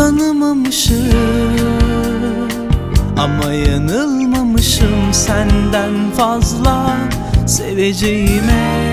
Tanımamışım ama yanılmamışım senden fazla seveceğime.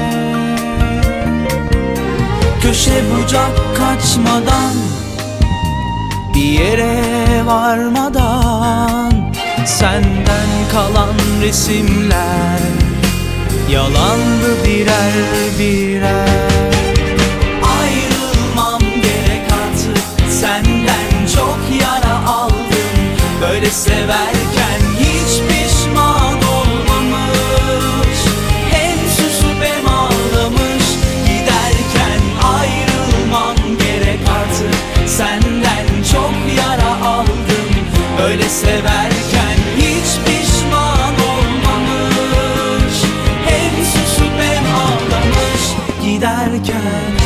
Köşe bucak kaçmadan, bir yere varmadan, senden kalan resimler yalandı birer birer. Ayrılmam gerek artık, senden çok yara aldım. Böyle severken hiç pişman olmamış, hem susup hem ağlamış. Giderken ayrılmam gerek artık, senden çok yara aldım. Böyle severken hiç pişman olmamış, hem susup hem ağlamış. Giderken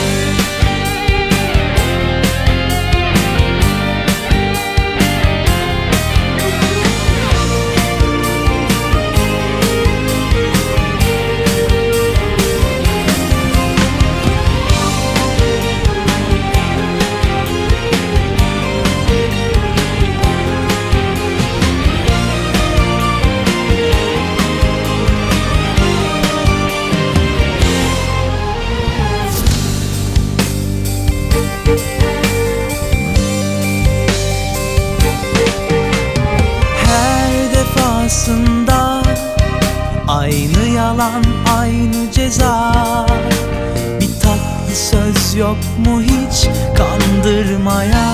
aynı yalan, aynı ceza. Bir tatlı söz yok mu hiç kandırmaya?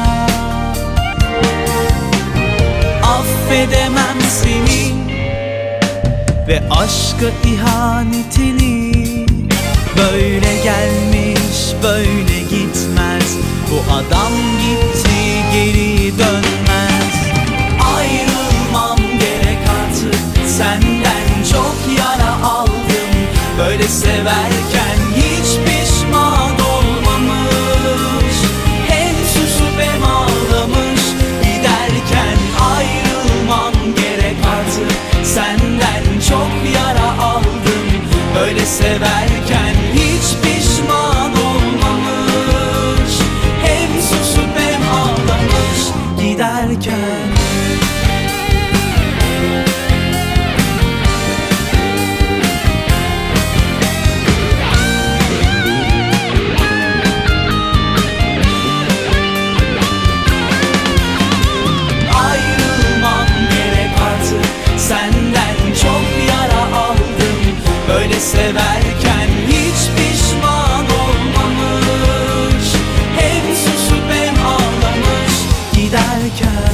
Affedemem seni ve aşka ihanetini. Böyle gelmiş böyle gitmez, bu adam gitti geri dönmez. Ayrılmam gerek artık, senden çok yara aldım. Böyle severken hiç pişman olmamış, hem susup hem ağlamış. Giderken ayrılmam gerek artık, senden çok yara aldım. Böyle severken hiç pişman olmamış, hem susup hem ağlamış. Giderken severken hiç pişman olmamış, hem susup hem ağlamış. Giderken